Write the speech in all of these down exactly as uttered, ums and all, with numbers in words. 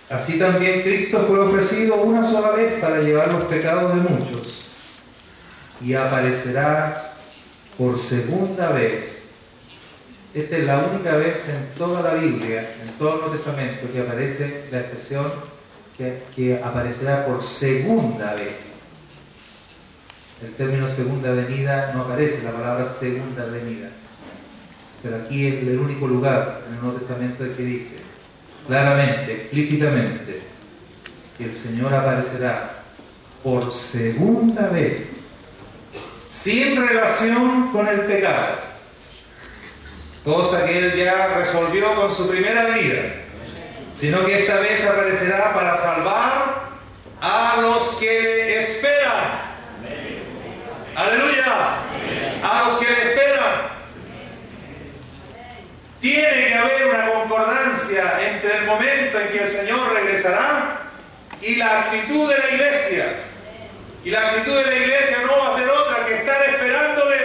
Así también Cristo fue ofrecido una sola vez para llevar los pecados de muchos, y aparecerá por segunda vez. Esta es la única vez en toda la Biblia, en todo el Nuevo Testamento, que aparece la expresión que, que aparecerá por segunda vez. El término segunda venida no aparece, la palabra segunda venida. Pero aquí es el único lugar en el Nuevo Testamento que dice claramente, explícitamente, que el Señor aparecerá por segunda vez, sin relación con el pecado, cosa que Él ya resolvió con su primera venida, sino que esta vez aparecerá para salvar a los que le esperan. ¡Aleluya! A los que le esperan. Tiene que haber una concordancia entre el momento en que el Señor regresará y la actitud de la iglesia. Y la actitud de la iglesia no va a ser otra que estar esperándole.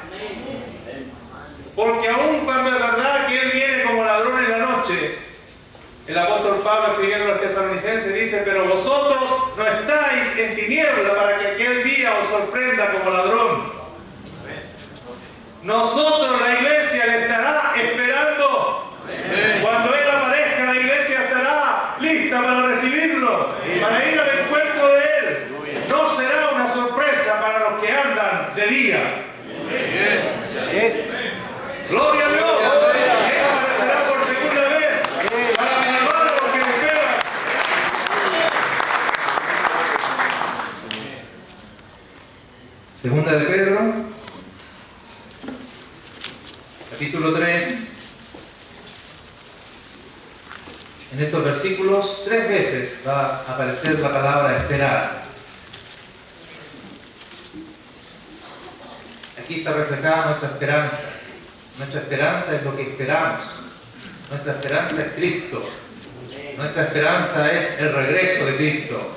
Porque aun cuando es verdad que Él viene como ladrón en la noche, el apóstol Pablo, escribiendo a los tesalonicenses, dice: pero vosotros no estáis en tiniebla para que aquel día os sorprenda como ladrón. Nosotros, la iglesia, le estará esperando. Amén. Cuando Él aparezca, la iglesia estará lista para recibirlo, Amén. Para ir al encuentro de Él. No será una sorpresa para los que andan de día. Yes. Gloria a Dios. Él aparecerá por segunda vez para salvar a los que le esperan. Segunda de Pedro, capítulo tres. En estos versículos tres veces va a aparecer la palabra esperar. Aquí está reflejada nuestra esperanza. Nuestra esperanza es lo que esperamos. Nuestra esperanza es Cristo. Nuestra esperanza es el regreso de Cristo.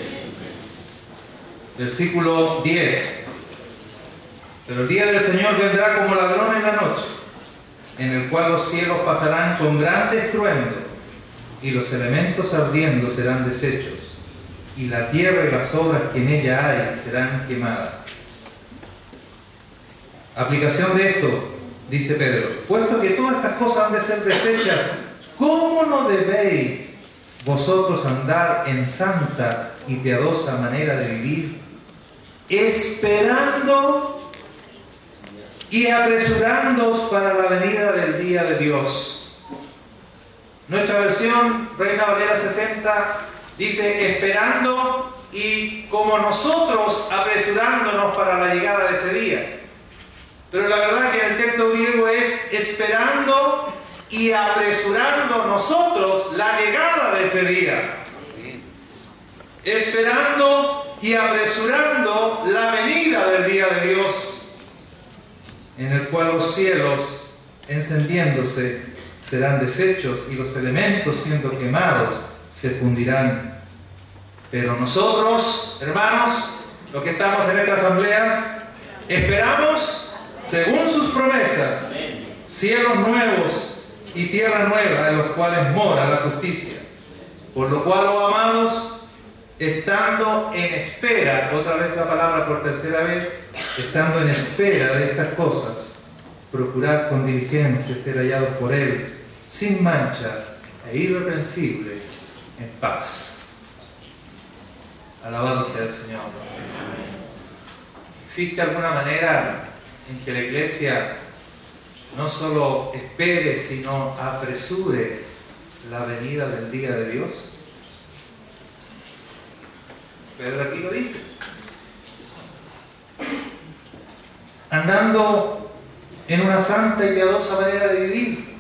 Versículo diez. Pero el día del Señor vendrá como ladrón en la noche, en el cual los cielos pasarán con grande estruendo, y los elementos ardiendo serán deshechos, y la tierra y las obras que en ella hay serán quemadas. Aplicación de esto, dice Pedro: puesto que todas estas cosas han de ser deshechas, ¿cómo no debéis vosotros andar en santa y piadosa manera de vivir, esperando y apresurándoos para la venida del día de Dios? Nuestra versión, Reina Valera sesenta, dice: esperando y como nosotros apresurándonos para la llegada de ese día. Pero la verdad que en el texto griego es esperando y apresurando nosotros la llegada de ese día. Esperando y apresurando la venida del día de Dios, en el cual los cielos, encendiéndose, serán deshechos, y los elementos, siendo quemados, se fundirán. Pero nosotros, hermanos, los que estamos en esta asamblea, esperamos, según sus promesas, cielos nuevos y tierra nueva, en los cuales mora la justicia. Por lo cual, oh amados, estando en espera, otra vez la palabra por tercera vez, estando en espera de estas cosas, procurad con diligencia ser hallados por Él, sin mancha e irreprensibles, en paz. Alabado sea el Señor. ¿Existe alguna manera en que la iglesia no solo espere, sino apresure la venida del día de Dios? Pedro aquí lo dice: andando en una santa y piadosa manera de vivir,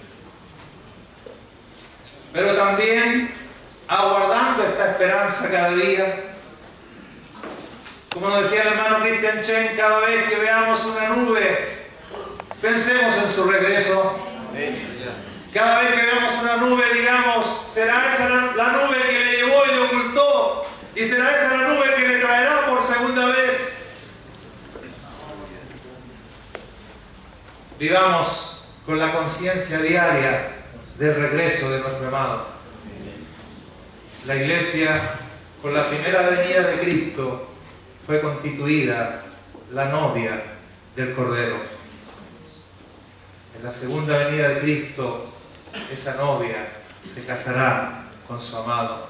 pero también aguardando esta esperanza cada día. Como nos decía el hermano Christian Chen, cada vez que veamos una nube, pensemos en su regreso. Cada vez que veamos una nube, digamos: ¿será esa la nube que le llevó y le ocultó? ¿Y será esa la nube que le traerá por segunda vez? Vivamos con la conciencia diaria del regreso de nuestro amado. La iglesia, con la primera venida de Cristo, fue constituida la novia del Cordero. En la segunda venida de Cristo, esa novia se casará con su amado.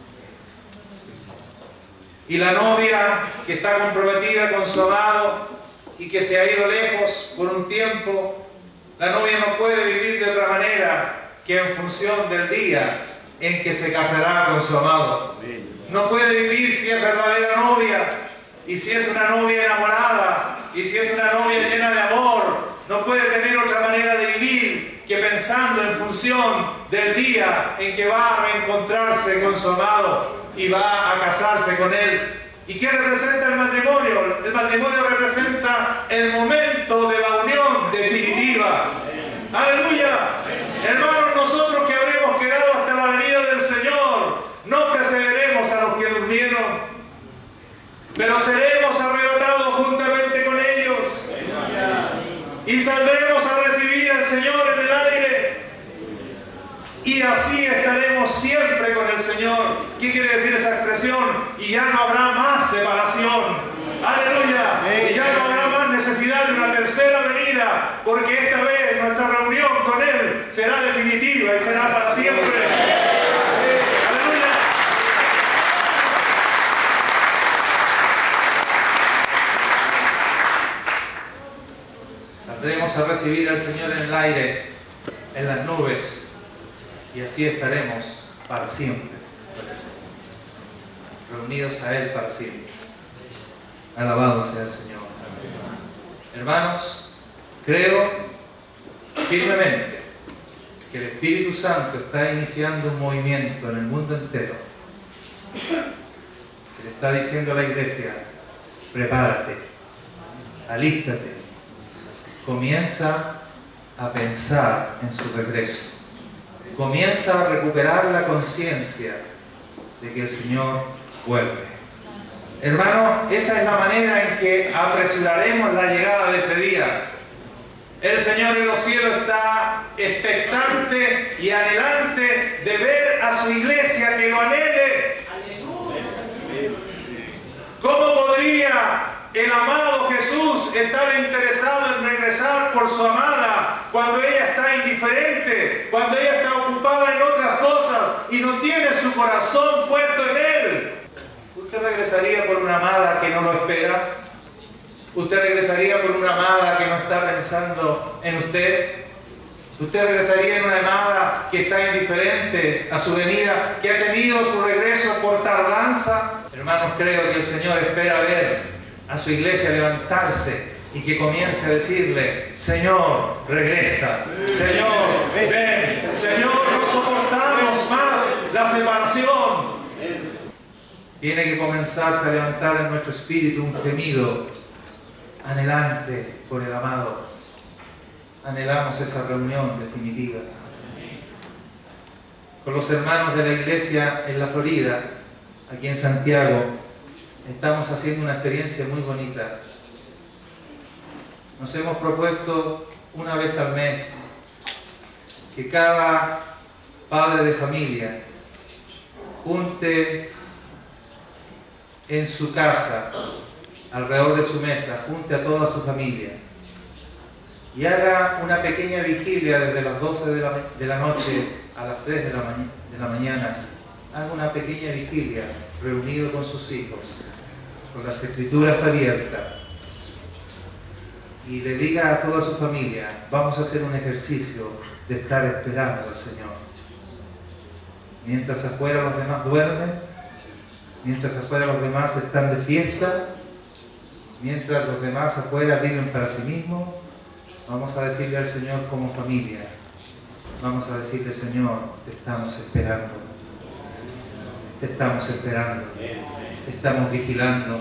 Y la novia que está comprometida con su amado y que se ha ido lejos por un tiempo, la novia no puede vivir de otra manera que en función del día en que se casará con su amado. No puede vivir si es verdadera novia, y si es una novia enamorada, y si es una novia llena de amor, no puede tener otra manera de vivir que pensando en función del día en que va a reencontrarse con su amado y va a casarse con él. ¿Y qué representa el matrimonio? El matrimonio representa el momento de la unión definitiva. ¡Aleluya! Hermanos, nosotros que habremos quedado hasta la venida del Señor, no precederemos a los que durmieron, pero seremos arrebatados juntamente con ellos y saldremos a recibir al Señor en el aire, y así estaremos siempre con el Señor. ¿Qué quiere decir esa expresión? Y ya no habrá más separación. ¡Aleluya! Y ya no habrá más necesidad de una tercera venida, porque esta vez nuestra reunión con Él será definitiva y será para siempre. ¡Aleluya! Saldremos a recibir al Señor en el aire, en las nubes, y así estaremos para siempre, reunidos a Él para siempre. Alabado sea el Señor. Hermanos, creo firmemente que el Espíritu Santo está iniciando un movimiento en el mundo entero, que le está diciendo a la iglesia: prepárate, alístate, comienza a pensar en su regreso. Comienza a recuperar la conciencia de que el Señor vuelve. Hermano, esa es la manera en que apresuraremos la llegada de ese día. El Señor en los cielos está expectante y anhelante de ver a su iglesia que lo anhele. ¿Cómo podría el amado Jesús estar interesado en regresar por su amada cuando ella está indiferente, cuando ella está ocupada en otras cosas y no tiene su corazón puesto en Él? ¿Usted regresaría por una amada que no lo espera? ¿Usted regresaría por una amada que no está pensando en usted? ¿Usted regresaría en una amada que está indiferente a su venida, que ha tenido su regreso por tardanza? Hermanos, creo que el Señor espera ver a su iglesia levantarse y que comience a decirle: Señor, regresa. Señor, ven. Señor, no soportamos más la separación. Tiene que comenzarse a levantar en nuestro espíritu un gemido anhelante por el amado. Anhelamos esa reunión definitiva. Con los hermanos de la iglesia en la Florida, aquí en Santiago, estamos haciendo una experiencia muy bonita. Nos hemos propuesto una vez al mes que cada padre de familia junte en su casa, alrededor de su mesa, junte a toda su familia y haga una pequeña vigilia desde las doce de la, de la noche a las tres de la, ma de la mañana. Haga una pequeña vigilia reunido con sus hijos, con las escrituras abiertas, y le diga a toda su familia: vamos a hacer un ejercicio de estar esperando al Señor. Mientras afuera los demás duermen, mientras afuera los demás están de fiesta, mientras los demás afuera viven para sí mismos, vamos a decirle al Señor como familia, vamos a decirle: Señor, te estamos esperando, te estamos esperando, te estamos vigilando.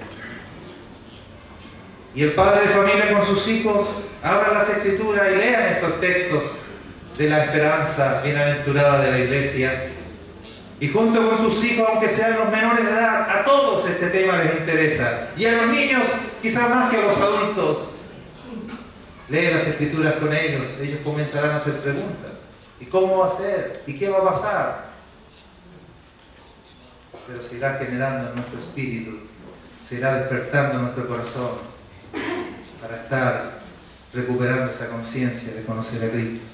Y el padre de familia con sus hijos abran las escrituras y lean estos textos de la esperanza bienaventurada de la iglesia. Y junto con tus hijos, aunque sean los menores de edad, a todos este tema les interesa. Y a los niños, quizás más que a los adultos. Lee las escrituras con ellos, ellos comenzarán a hacer preguntas. ¿Y cómo va a ser? ¿Y qué va a pasar? pero se irá generando en nuestro espíritu, se irá despertando en nuestro corazón para estar recuperando esa conciencia de conocer a Cristo.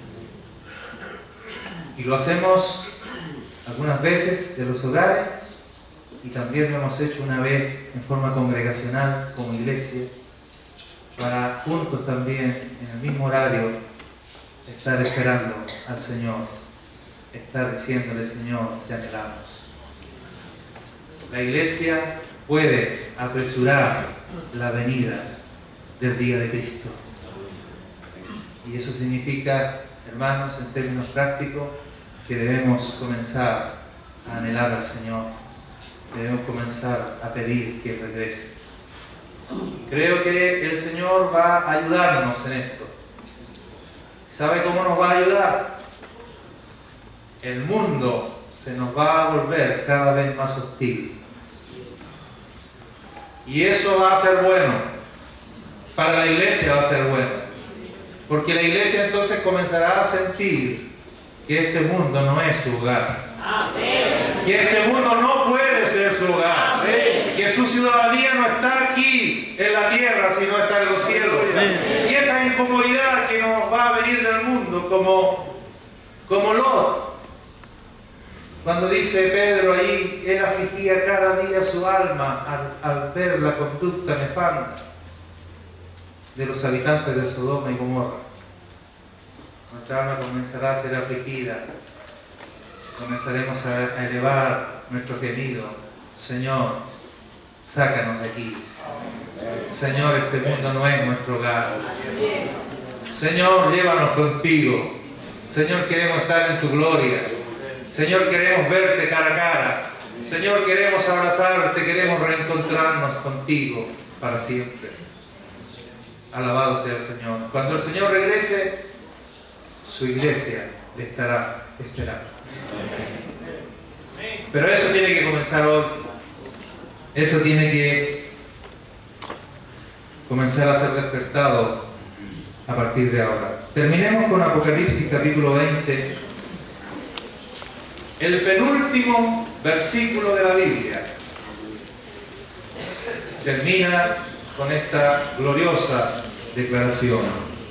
Y lo hacemos algunas veces en los hogares y también lo hemos hecho una vez en forma congregacional como iglesia, para juntos también en el mismo horario estar esperando al Señor, estar diciéndole: Señor, te anhelamos. La iglesia puede apresurar la venida del día de Cristo. Y eso significa, hermanos, en términos prácticos, que debemos comenzar a anhelar al Señor. Debemos comenzar a pedir que regrese. Creo que el Señor va a ayudarnos en esto. ¿Sabe cómo nos va a ayudar? El mundo se nos va a volver cada vez más hostil. Y eso va a ser bueno. Para la iglesia va a ser bueno. Porque la iglesia entonces comenzará a sentir que este mundo no es su hogar. Amén. Que este mundo no puede ser su hogar. Amén. Que su ciudadanía no está aquí en la tierra, sino está en los cielos. Amén. Y esa incomodidad que nos va a venir del mundo, como, como Lot, cuando dice Pedro ahí, él afligía cada día su alma al, al ver la conducta nefanda de los habitantes de Sodoma y Gomorra. Nuestra alma comenzará a ser afligida. Comenzaremos a elevar nuestro gemido: Señor, sácanos de aquí. Señor, este mundo no es nuestro hogar. Señor, llévanos contigo. Señor, queremos estar en tu gloria. Señor, queremos verte cara a cara. Señor, queremos abrazarte, queremos reencontrarnos contigo para siempre. Alabado sea el Señor. Cuando el Señor regrese, su iglesia le estará esperando. Pero eso tiene que comenzar hoy. Eso tiene que comenzar a ser despertado a partir de ahora. Terminemos con Apocalipsis capítulo veinte, el penúltimo versículo de la Biblia. Termina con esta gloriosa declaración.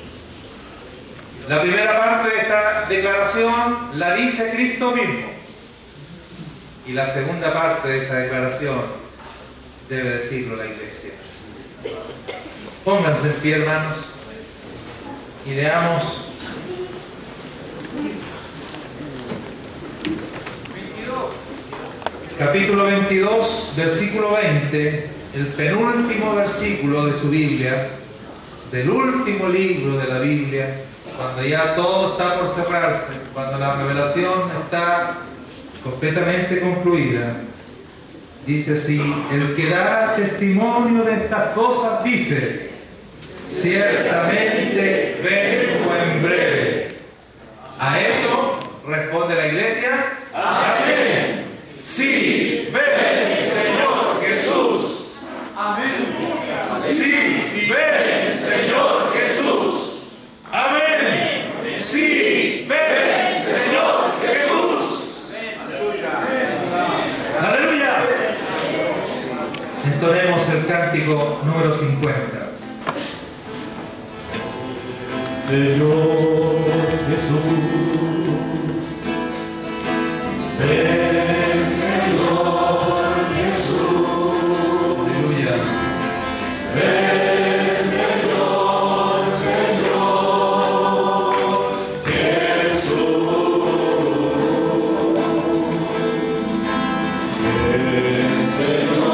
La primera parte de esta declaración la dice Cristo mismo. Y la segunda parte de esta declaración debe decirlo la iglesia. Pónganse en pie, hermanos, y leamos capítulo veintidós, versículo veinte, el penúltimo versículo de su Biblia, del último libro de la Biblia, cuando ya todo está por cerrarse, cuando la revelación está completamente concluida. Dice así: el que da testimonio de estas cosas dice: ciertamente vengo en breve. A eso responde la iglesia: amén. Sí, ven, Señor Jesús. Amén. Sí, ven, Señor Jesús. Amén. Sí, ven, Señor Jesús. Aleluya. Aleluya. Entonemos el cántico número cincuenta. Señor Jesús, ven, Señor Jesús. Aleluya. Ven, Señor, Señor Jesús. Ven, Señor.